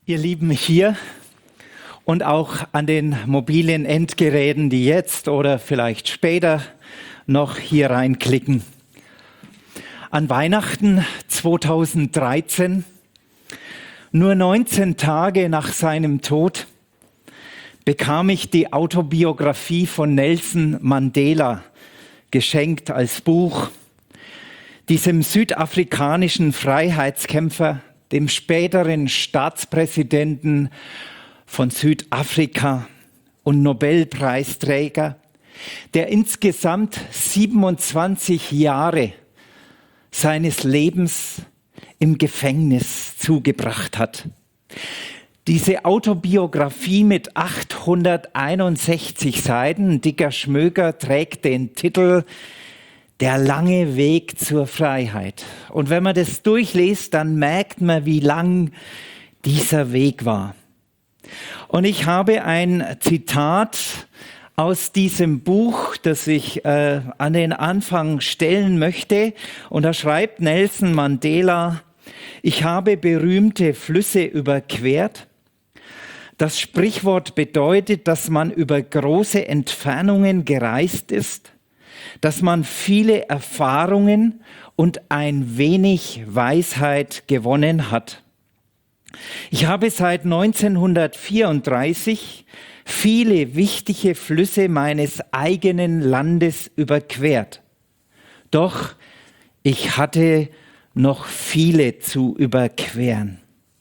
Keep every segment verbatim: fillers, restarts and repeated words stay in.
Ihr Lieben hier und auch an den mobilen Endgeräten, die jetzt oder vielleicht später noch hier reinklicken. An Weihnachten zweitausenddreizehn, nur neunzehn Tage nach seinem Tod, bekam ich die Autobiografie von Nelson Mandela geschenkt als Buch, diesem südafrikanischen Freiheitskämpfer, dem späteren Staatspräsidenten von Südafrika und Nobelpreisträger, der insgesamt siebenundzwanzig Jahre seines Lebens im Gefängnis zugebracht hat. Diese Autobiografie mit achthunderteinundsechzig Seiten, ein dicker Schmöker, trägt den Titel Der lange Weg zur Freiheit. Und wenn man das durchliest, dann merkt man, wie lang dieser Weg war. Und ich habe ein Zitat aus diesem Buch, das ich äh, an den Anfang stellen möchte. Und da schreibt Nelson Mandela: Ich habe berühmte Flüsse überquert. Das Sprichwort bedeutet, dass man über große Entfernungen gereist ist, dass man viele Erfahrungen und ein wenig Weisheit gewonnen hat. Ich habe seit neunzehnhundertvierunddreißig viele wichtige Flüsse meines eigenen Landes überquert. Doch ich hatte noch viele zu überqueren.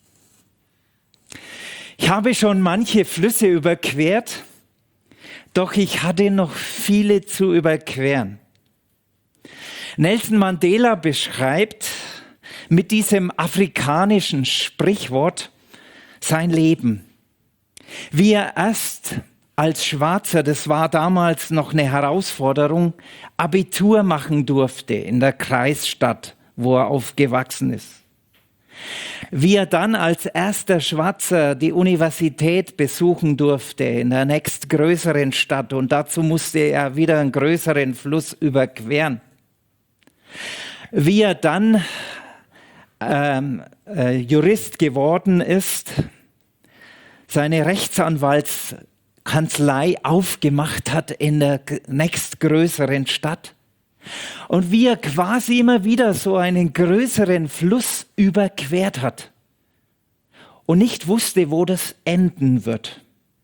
Ich habe schon manche Flüsse überquert, doch ich hatte noch viele zu überqueren. Nelson Mandela beschreibt mit diesem afrikanischen Sprichwort sein Leben. Wie er erst als Schwarzer, das war damals noch eine Herausforderung, Abitur machen durfte in der Kreisstadt, wo er aufgewachsen ist. Wie er dann als erster Schwarzer die Universität besuchen durfte in der nächstgrößeren Stadt, und dazu musste er wieder einen größeren Fluss überqueren. Wie er dann ähm, äh, Jurist geworden ist, seine Rechtsanwaltskanzlei aufgemacht hat in der nächstgrößeren Stadt. Und wie er quasi immer wieder so einen größeren Fluss überquert hat und nicht wusste, wo das enden wird.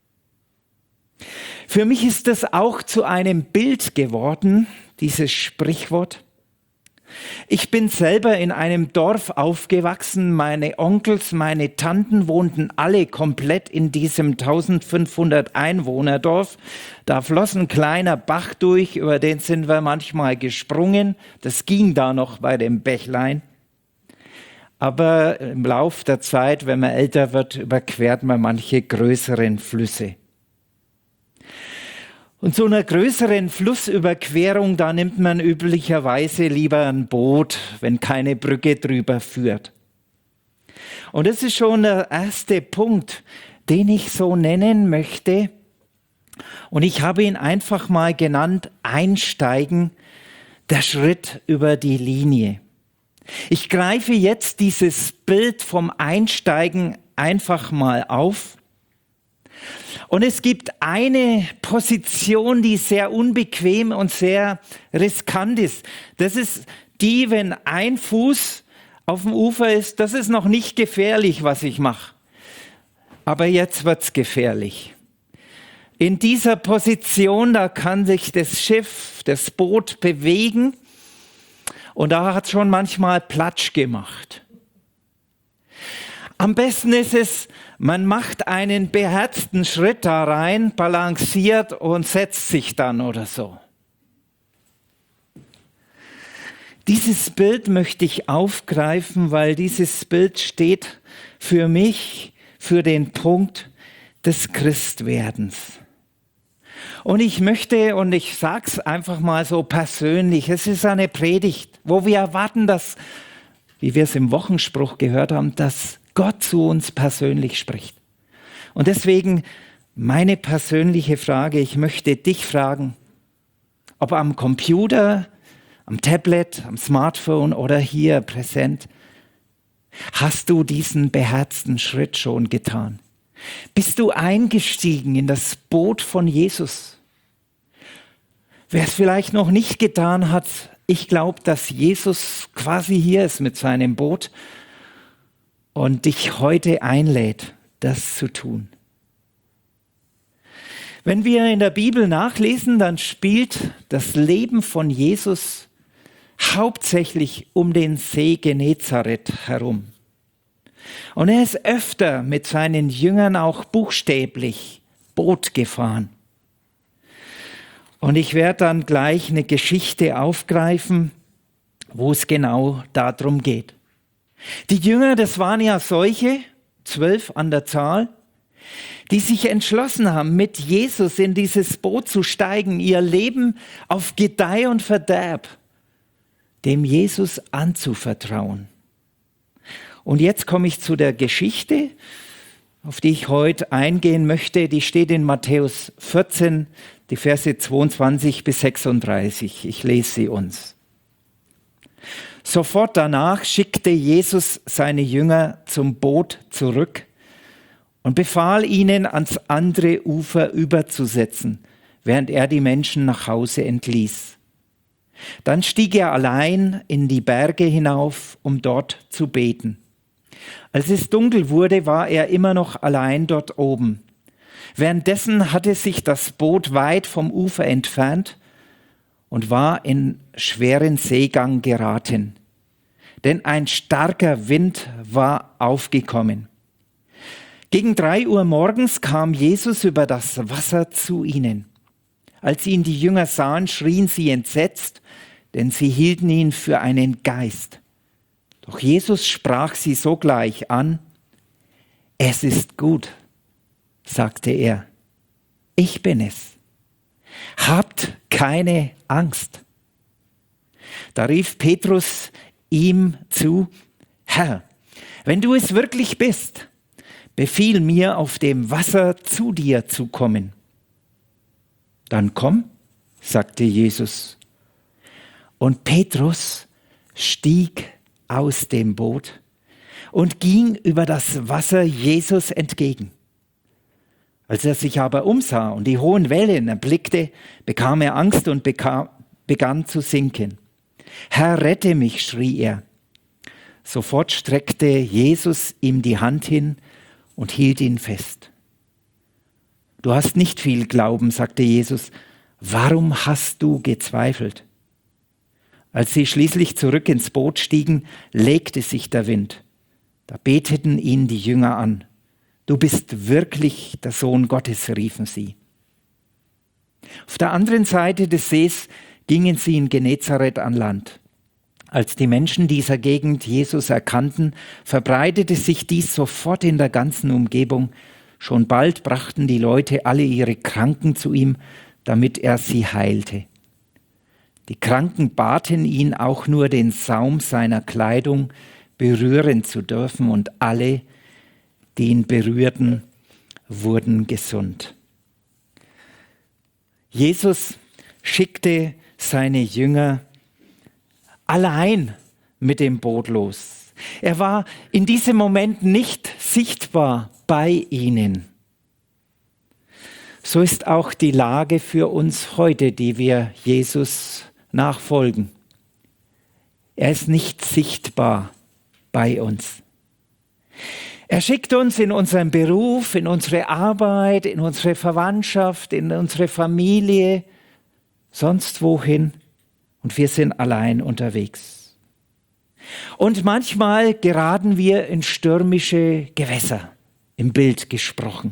Für mich ist das auch zu einem Bild geworden, dieses Sprichwort. Ich bin selber in einem Dorf aufgewachsen. Meine Onkels, meine Tanten wohnten alle komplett in diesem eintausendfünfhundert Einwohnerdorf. Da floss ein kleiner Bach durch, über den sind wir manchmal gesprungen. Das ging da noch bei dem Bächlein. Aber im Lauf der Zeit, wenn man älter wird, überquert man manche größeren Flüsse. Und so einer größeren Flussüberquerung, da nimmt man üblicherweise lieber ein Boot, wenn keine Brücke drüber führt. Und das ist schon der erste Punkt, den ich so nennen möchte. Und ich habe ihn einfach mal genannt: Einsteigen, der Schritt über die Linie. Ich greife jetzt dieses Bild vom Einsteigen einfach mal auf. Und es gibt eine Position, die sehr unbequem und sehr riskant ist. Das ist die, wenn ein Fuß auf dem Ufer ist, das ist noch nicht gefährlich, was ich mache. Aber jetzt wird's gefährlich. In dieser Position, da kann sich das Schiff, das Boot bewegen, und da hat es schon manchmal Platsch gemacht. Am besten ist es, man macht einen beherzten Schritt da rein, balanciert und setzt sich dann oder so. Dieses Bild möchte ich aufgreifen, weil dieses Bild steht für mich für den Punkt des Christwerdens. Und ich möchte, und ich sage es einfach mal so persönlich, es ist eine Predigt, wo wir erwarten, dass, wie wir es im Wochenspruch gehört haben, dass Gott zu uns persönlich spricht. Und deswegen meine persönliche Frage: Ich möchte dich fragen, ob am Computer, am Tablet, am Smartphone oder hier präsent: Hast du diesen beherzten Schritt schon getan? Bist du eingestiegen in das Boot von Jesus? Wer es vielleicht noch nicht getan hat, ich glaube, dass Jesus quasi hier ist mit seinem Boot und dich heute einlädt, das zu tun. Wenn wir in der Bibel nachlesen, dann spielt das Leben von Jesus hauptsächlich um den See Genezareth herum. Und er ist öfter mit seinen Jüngern auch buchstäblich Boot gefahren. Und ich werde dann gleich eine Geschichte aufgreifen, wo es genau darum geht. Die Jünger, das waren ja solche, zwölf an der Zahl, die sich entschlossen haben, mit Jesus in dieses Boot zu steigen, ihr Leben auf Gedeih und Verderb dem Jesus anzuvertrauen. Und jetzt komme ich zu der Geschichte, auf die ich heute eingehen möchte. Die steht in Matthäus vierzehn, die Verse zweiundzwanzig bis sechsunddreißig. Ich lese sie uns. Sofort danach schickte Jesus seine Jünger zum Boot zurück und befahl ihnen, ans andere Ufer überzusetzen, während er die Menschen nach Hause entließ. Dann stieg er allein in die Berge hinauf, um dort zu beten. Als es dunkel wurde, war er immer noch allein dort oben. Währenddessen hatte sich das Boot weit vom Ufer entfernt und war in schweren Seegang geraten, denn ein starker Wind war aufgekommen. Gegen drei Uhr morgens kam Jesus über das Wasser zu ihnen. Als ihn die Jünger sahen, schrien sie entsetzt, denn sie hielten ihn für einen Geist. Doch Jesus sprach sie sogleich an. Es ist gut, sagte er. Ich bin es. Habt keine Angst. Da rief Petrus ihm zu, Herr, wenn du es wirklich bist, befiehl mir, auf dem Wasser zu dir zu kommen. Dann komm, sagte Jesus. Und Petrus stieg aus dem Boot und ging über das Wasser Jesus entgegen. Als er sich aber umsah und die hohen Wellen erblickte, bekam er Angst und bekam, begann zu sinken. Herr, rette mich, schrie er. Sofort streckte Jesus ihm die Hand hin und hielt ihn fest. Du hast nicht viel Glauben, sagte Jesus. Warum hast du gezweifelt? Als sie schließlich zurück ins Boot stiegen, legte sich der Wind. Da beteten ihn die Jünger an. Du bist wirklich der Sohn Gottes, riefen sie. Auf der anderen Seite des Sees gingen sie in Genezareth an Land. Als die Menschen dieser Gegend Jesus erkannten, verbreitete sich dies sofort in der ganzen Umgebung. Schon bald brachten die Leute alle ihre Kranken zu ihm, damit er sie heilte. Die Kranken baten ihn auch nur, den Saum seiner Kleidung berühren zu dürfen, und alle, die ihn berührten, wurden gesund. Jesus schickte seine Jünger allein mit dem Boot los. Er war in diesem Moment nicht sichtbar bei ihnen. So ist auch die Lage für uns heute, die wir Jesus nachfolgen. Er ist nicht sichtbar bei uns. Er schickt uns in unseren Beruf, in unsere Arbeit, in unsere Verwandtschaft, in unsere Familie, sonst wohin, und wir sind allein unterwegs. Und manchmal geraten wir in stürmische Gewässer, im Bild gesprochen.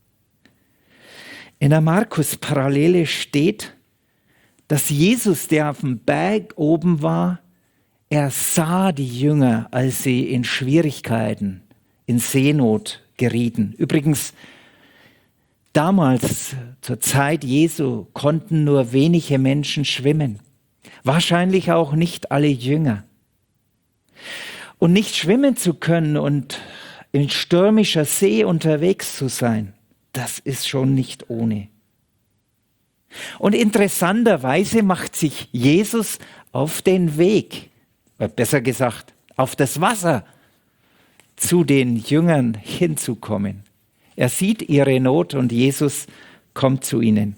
In der Markus-Parallele steht, dass Jesus, der auf dem Berg oben war, er sah die Jünger, als sie in Schwierigkeiten, in Seenot gerieten. Übrigens, damals, zur Zeit Jesu, konnten nur wenige Menschen schwimmen. Wahrscheinlich auch nicht alle Jünger. Und nicht schwimmen zu können und in stürmischer See unterwegs zu sein, das ist schon nicht ohne. Und interessanterweise macht sich Jesus auf den Weg, oder besser gesagt, auf das Wasser, zu den Jüngern hinzukommen. Er sieht ihre Not und Jesus kommt zu ihnen.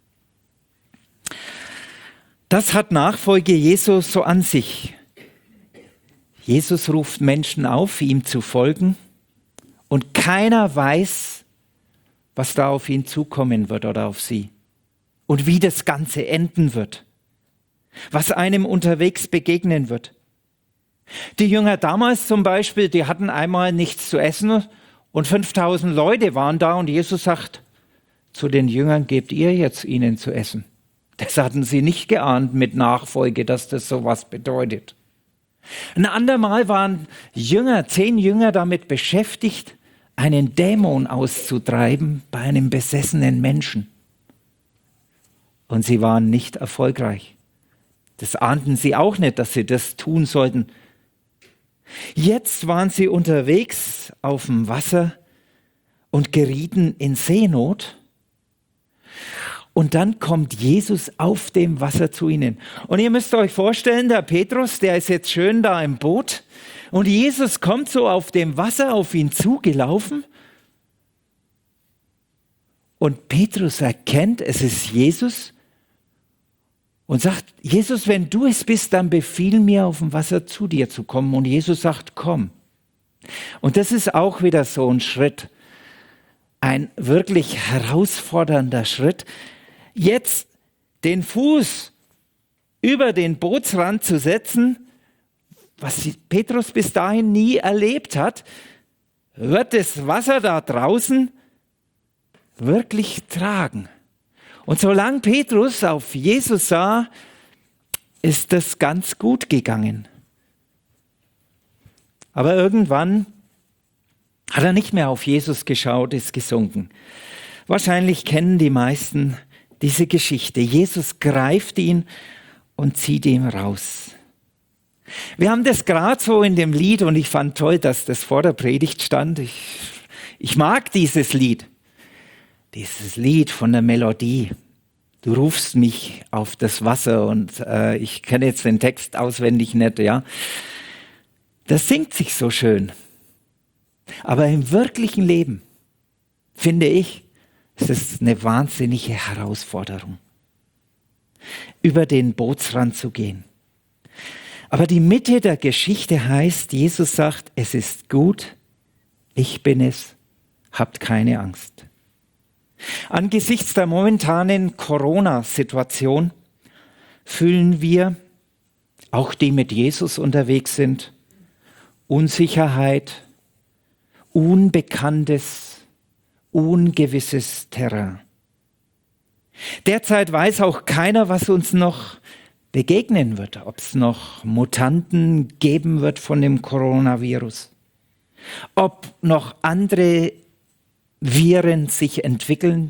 Das hat Nachfolge Jesu so an sich. Jesus ruft Menschen auf, ihm zu folgen, und keiner weiß, was da auf ihn zukommen wird oder auf sie und wie das Ganze enden wird, was einem unterwegs begegnen wird. Die Jünger damals zum Beispiel, die hatten einmal nichts zu essen und fünftausend Leute waren da und Jesus sagt zu den Jüngern, gebt ihr jetzt ihnen zu essen. Das hatten sie nicht geahnt mit Nachfolge, dass das sowas bedeutet. Ein andermal waren Jünger, zehn Jünger damit beschäftigt, einen Dämon auszutreiben bei einem besessenen Menschen. Und sie waren nicht erfolgreich. Das ahnten sie auch nicht, dass sie das tun sollten. Jetzt waren sie unterwegs auf dem Wasser und gerieten in Seenot. Und dann kommt Jesus auf dem Wasser zu ihnen. Und ihr müsst euch vorstellen, der Petrus, der ist jetzt schön da im Boot. Und Jesus kommt so auf dem Wasser auf ihn zugelaufen. Und Petrus erkennt, es ist Jesus. Und sagt, Jesus, wenn du es bist, dann befiehl mir, auf dem Wasser zu dir zu kommen. Und Jesus sagt, komm. Und das ist auch wieder so ein Schritt. Ein wirklich herausfordernder Schritt. Jetzt den Fuß über den Bootsrand zu setzen, was Petrus bis dahin nie erlebt hat, wird das Wasser da draußen wirklich tragen. Und solange Petrus auf Jesus sah, ist das ganz gut gegangen. Aber irgendwann hat er nicht mehr auf Jesus geschaut, ist gesunken. Wahrscheinlich kennen die meisten diese Geschichte. Jesus greift ihn und zieht ihn raus. Wir haben das gerade so in dem Lied und ich fand toll, dass das vor der Predigt stand. Ich, ich mag dieses Lied. Dieses Lied von der Melodie. Du rufst mich auf das Wasser und äh, ich kenne jetzt den Text auswendig nicht, ja. Das singt sich so schön. Aber im wirklichen Leben, finde ich, ist es eine wahnsinnige Herausforderung, über den Bootsrand zu gehen. Aber die Mitte der Geschichte heißt, Jesus sagt, es ist gut, ich bin es, habt keine Angst. Angesichts der momentanen Corona-Situation fühlen wir, auch die mit Jesus unterwegs sind, Unsicherheit, Unbekanntes, ungewisses Terrain. Derzeit weiß auch keiner, was uns noch begegnen wird, ob es noch Mutanten geben wird von dem Coronavirus, ob noch andere Viren sich entwickeln.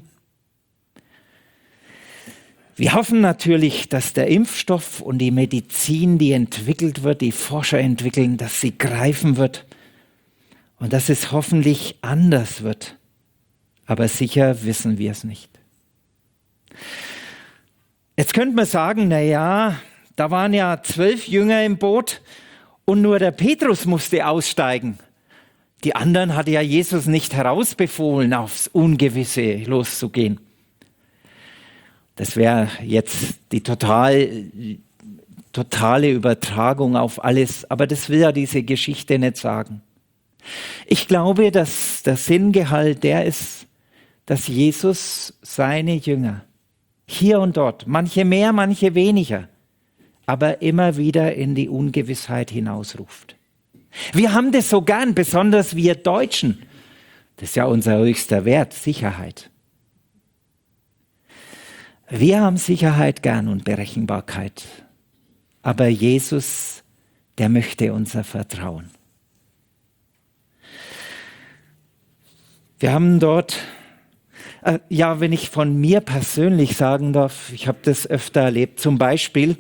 Wir hoffen natürlich, dass der Impfstoff und die Medizin, die entwickelt wird, die Forscher entwickeln, dass sie greifen wird und dass es hoffentlich anders wird. Aber sicher wissen wir es nicht. Jetzt könnte man sagen, na ja, da waren ja zwölf Jünger im Boot und nur der Petrus musste aussteigen. Die anderen hatte ja Jesus nicht herausbefohlen, aufs Ungewisse loszugehen. Das wäre jetzt die total, totale Übertragung auf alles, aber das will ja diese Geschichte nicht sagen. Ich glaube, dass der Sinngehalt der ist, dass Jesus seine Jünger hier und dort, manche mehr, manche weniger, aber immer wieder in die Ungewissheit hinausruft. Wir haben das so gern, besonders wir Deutschen. Das ist ja unser höchster Wert, Sicherheit. Wir haben Sicherheit gern und Berechenbarkeit. Aber Jesus, der möchte unser Vertrauen. Wir haben dort, äh, ja, wenn ich von mir persönlich sagen darf, ich habe das öfter erlebt. Zum Beispiel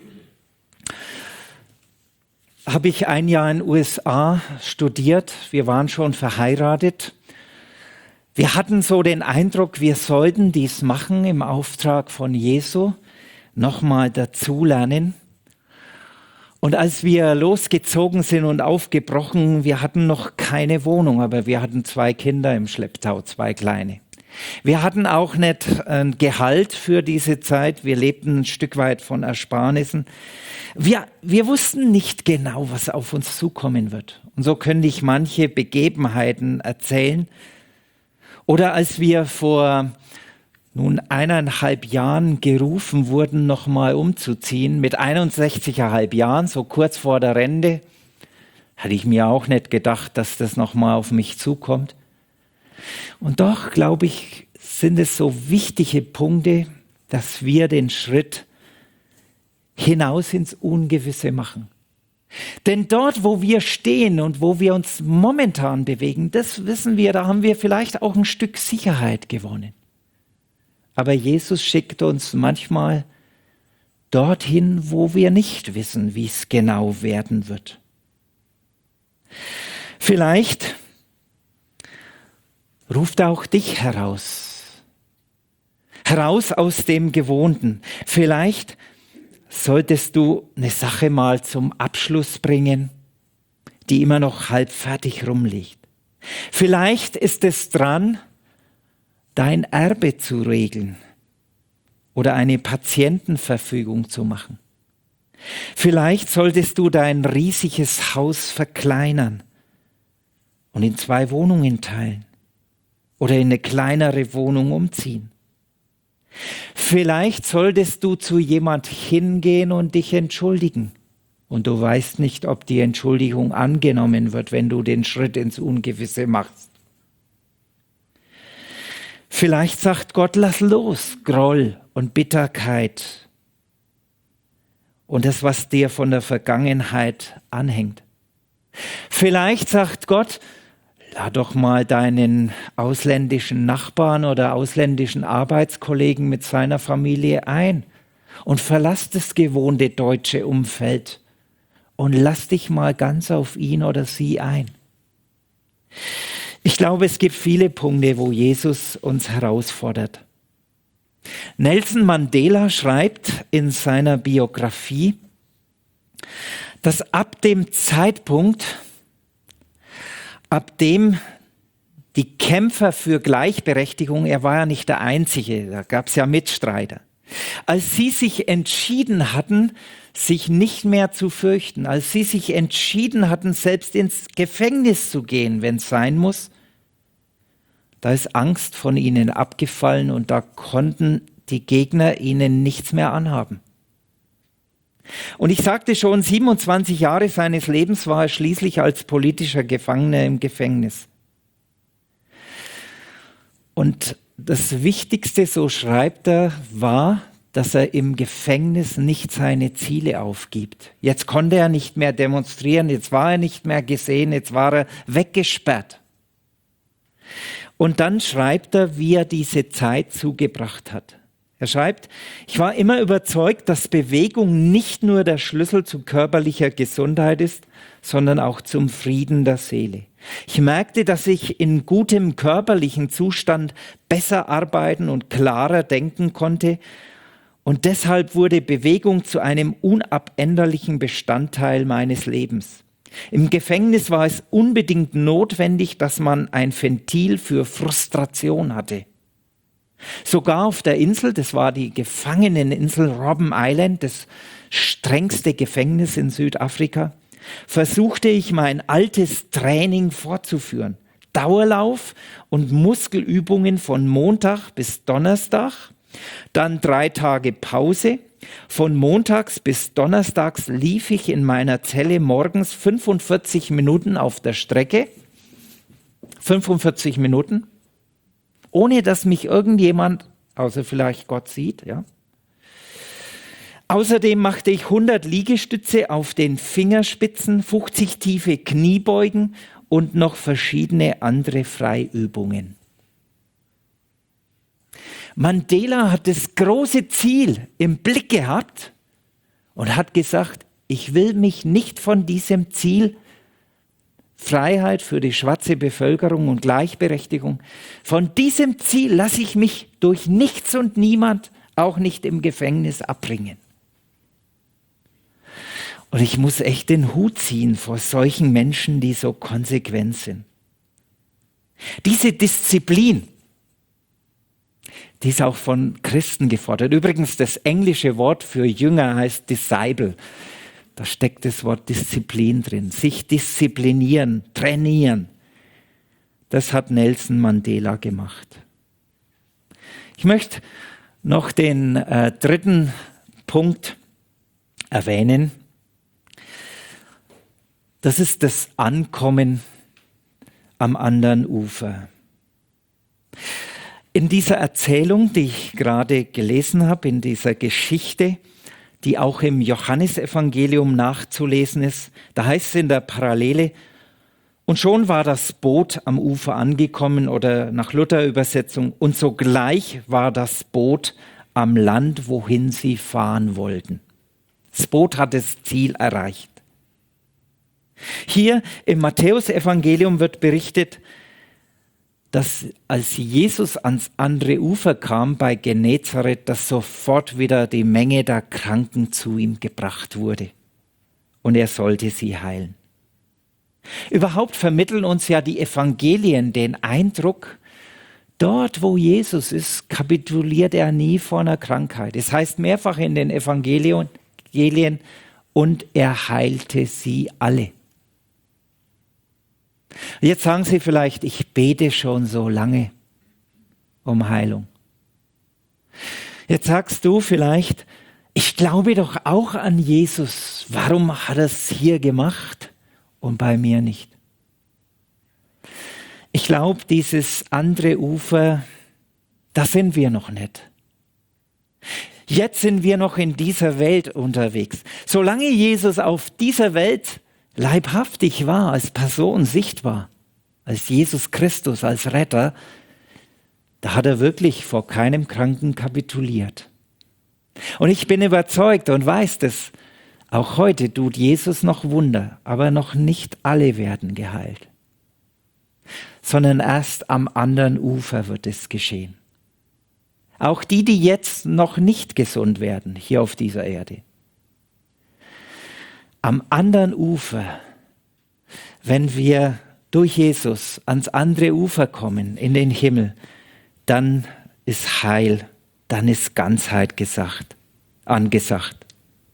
habe ich ein Jahr in den U S A studiert. Wir waren schon verheiratet. Wir hatten so den Eindruck, wir sollten dies machen im Auftrag von Jesu, nochmal dazulernen. Und als wir losgezogen sind und aufgebrochen, wir hatten noch keine Wohnung, aber wir hatten zwei Kinder im Schlepptau, zwei kleine. Wir hatten auch nicht ein Gehalt für diese Zeit. Wir lebten ein Stück weit von Ersparnissen. Wir, wir wussten nicht genau, was auf uns zukommen wird. Und so könnte ich manche Begebenheiten erzählen. Oder als wir vor nun eineinhalb Jahren gerufen wurden, nochmal umzuziehen, mit einundsechzig Komma fünf Jahren, so kurz vor der Rente, hatte ich mir auch nicht gedacht, dass das nochmal auf mich zukommt. Und doch, glaube ich, sind es so wichtige Punkte, dass wir den Schritt hinaus ins Ungewisse machen. Denn dort, wo wir stehen und wo wir uns momentan bewegen, das wissen wir, da haben wir vielleicht auch ein Stück Sicherheit gewonnen. Aber Jesus schickt uns manchmal dorthin, wo wir nicht wissen, wie es genau werden wird. Vielleicht ruft er auch dich heraus, heraus aus dem Gewohnten. Vielleicht solltest du eine Sache mal zum Abschluss bringen, die immer noch halb fertig rumliegt. Vielleicht ist es dran, dein Erbe zu regeln oder eine Patientenverfügung zu machen. Vielleicht solltest du dein riesiges Haus verkleinern und in zwei Wohnungen teilen oder in eine kleinere Wohnung umziehen. Vielleicht solltest du zu jemand hingehen und dich entschuldigen. Und du weißt nicht, ob die Entschuldigung angenommen wird, wenn du den Schritt ins Ungewisse machst. Vielleicht sagt Gott, lass los, Groll und Bitterkeit und das, was dir von der Vergangenheit anhängt. Vielleicht sagt Gott, lad doch mal deinen ausländischen Nachbarn oder ausländischen Arbeitskollegen mit seiner Familie ein und verlass das gewohnte deutsche Umfeld und lass dich mal ganz auf ihn oder sie ein. Ich glaube, es gibt viele Punkte, wo Jesus uns herausfordert. Nelson Mandela schreibt in seiner Biografie, dass ab dem Zeitpunkt, ab dem die Kämpfer für Gleichberechtigung, er war ja nicht der Einzige, da gab es ja Mitstreiter, als sie sich entschieden hatten, sich nicht mehr zu fürchten, als sie sich entschieden hatten, selbst ins Gefängnis zu gehen, wenn es sein muss, da ist Angst von ihnen abgefallen und da konnten die Gegner ihnen nichts mehr anhaben. Und ich sagte schon, siebenundzwanzig Jahre seines Lebens war er schließlich als politischer Gefangener im Gefängnis. Und das Wichtigste, so schreibt er, war, dass er im Gefängnis nicht seine Ziele aufgibt. Jetzt konnte er nicht mehr demonstrieren, jetzt war er nicht mehr gesehen, jetzt war er weggesperrt. Und dann schreibt er, wie er diese Zeit zugebracht hat. Er schreibt, ich war immer überzeugt, dass Bewegung nicht nur der Schlüssel zu körperlicher Gesundheit ist, sondern auch zum Frieden der Seele. Ich merkte, dass ich in gutem körperlichen Zustand besser arbeiten und klarer denken konnte. Und deshalb wurde Bewegung zu einem unabänderlichen Bestandteil meines Lebens. Im Gefängnis war es unbedingt notwendig, dass man ein Ventil für Frustration hatte. Sogar auf der Insel, das war die Gefangeneninsel Robben Island, das strengste Gefängnis in Südafrika, versuchte ich mein altes Training fortzuführen. Dauerlauf und Muskelübungen von Montag bis Donnerstag, dann drei Tage Pause. Von montags bis donnerstags lief ich in meiner Zelle morgens fünfundvierzig Minuten auf der Strecke. fünfundvierzig Minuten. Ohne dass mich irgendjemand, außer vielleicht Gott sieht, ja. Außerdem machte ich hundert Liegestütze auf den Fingerspitzen, fünfzig tiefe Kniebeugen und noch verschiedene andere Freiübungen. Mandela hat das große Ziel im Blick gehabt und hat gesagt, ich will mich nicht von diesem Ziel Freiheit für die schwarze Bevölkerung und Gleichberechtigung, von diesem Ziel lasse ich mich durch nichts und niemand, auch nicht im Gefängnis, abbringen. Und ich muss echt den Hut ziehen vor solchen Menschen, die so konsequent sind. Diese Disziplin, die ist auch von Christen gefordert. Übrigens, das englische Wort für Jünger heißt Disciple. Da steckt das Wort Disziplin drin. Sich disziplinieren, trainieren. Das hat Nelson Mandela gemacht. Ich möchte noch den äh, dritten Punkt erwähnen. Das ist das Ankommen am anderen Ufer. In dieser Erzählung, die ich gerade gelesen habe, in dieser Geschichte, die auch im Johannesevangelium nachzulesen ist, da heißt es in der Parallele, und schon war das Boot am Ufer angekommen oder nach Luther-Übersetzung, und sogleich war das Boot am Land, wohin sie fahren wollten. Das Boot hat das Ziel erreicht. Hier im Matthäusevangelium wird berichtet, dass als Jesus ans andere Ufer kam bei Genezareth, dass sofort wieder die Menge der Kranken zu ihm gebracht wurde und er sollte sie heilen. Überhaupt vermitteln uns ja die Evangelien den Eindruck, dort wo Jesus ist, kapituliert er nie vor einer Krankheit. Es heißt mehrfach in den Evangelien, und er heilte sie alle. Jetzt sagen Sie vielleicht, ich bete schon so lange um Heilung. Jetzt sagst du vielleicht, ich glaube doch auch an Jesus. Warum hat er es hier gemacht und bei mir nicht? Ich glaube, dieses andere Ufer, da sind wir noch nicht. Jetzt sind wir noch in dieser Welt unterwegs. Solange Jesus auf dieser Welt leibhaftig war, als Person sichtbar, als Jesus Christus, als Retter, da hat er wirklich vor keinem Kranken kapituliert. Und ich bin überzeugt und weiß das, auch heute tut Jesus noch Wunder, aber noch nicht alle werden geheilt, sondern erst am anderen Ufer wird es geschehen. Auch die, die jetzt noch nicht gesund werden, hier auf dieser Erde. Am anderen Ufer, wenn wir durch Jesus ans andere Ufer kommen, in den Himmel, dann ist Heil, dann ist Ganzheit gesagt, angesagt.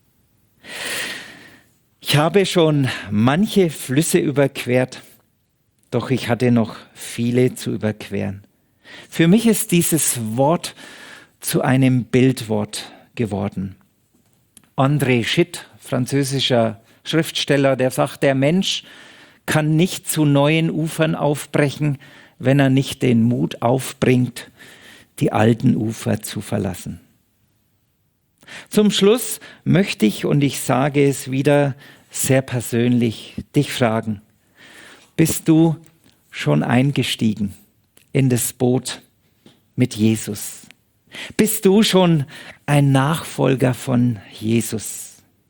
Ich habe schon manche Flüsse überquert, doch ich hatte noch viele zu überqueren. Für mich ist dieses Wort zu einem Bildwort geworden. André Gide, französischer Schriftsteller, der sagt, der Mensch kann nicht zu neuen Ufern aufbrechen, wenn er nicht den Mut aufbringt, die alten Ufer zu verlassen. Zum Schluss möchte ich, und ich sage es wieder sehr persönlich, dich fragen, bist du schon eingestiegen in das Boot mit Jesus? Bist du schon ein Nachfolger von Jesus?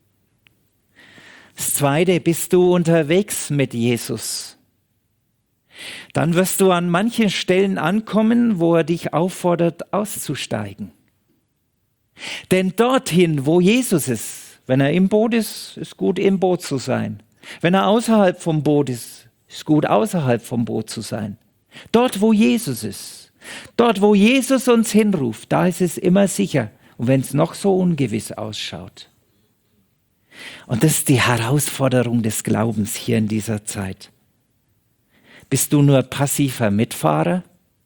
Das Zweite, bist du unterwegs mit Jesus? Dann wirst du an manchen Stellen ankommen, wo er dich auffordert, auszusteigen. Denn dorthin, wo Jesus ist, wenn er im Boot ist, ist gut, im Boot zu sein. Wenn er außerhalb vom Boot ist, ist gut, außerhalb vom Boot zu sein. Dort, wo Jesus ist, dort, wo Jesus uns hinruft, da ist es immer sicher. Und wenn es noch so ungewiss ausschaut. Und das ist die Herausforderung des Glaubens hier in dieser Zeit. Bist du nur passiver Mitfahrer?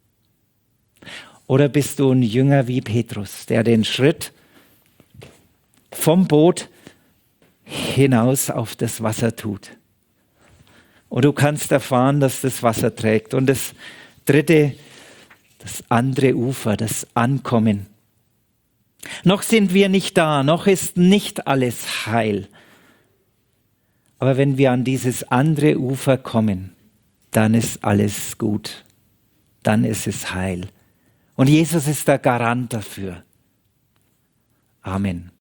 Oder bist du ein Jünger wie Petrus, der den Schritt vom Boot hinaus auf das Wasser tut? Und du kannst erfahren, dass das Wasser trägt. Und das Dritte, das andere Ufer, das Ankommen. Noch sind wir nicht da, noch ist nicht alles heil. Aber wenn wir an dieses andere Ufer kommen, dann ist alles gut. Dann ist es heil. Und Jesus ist der Garant dafür. Amen.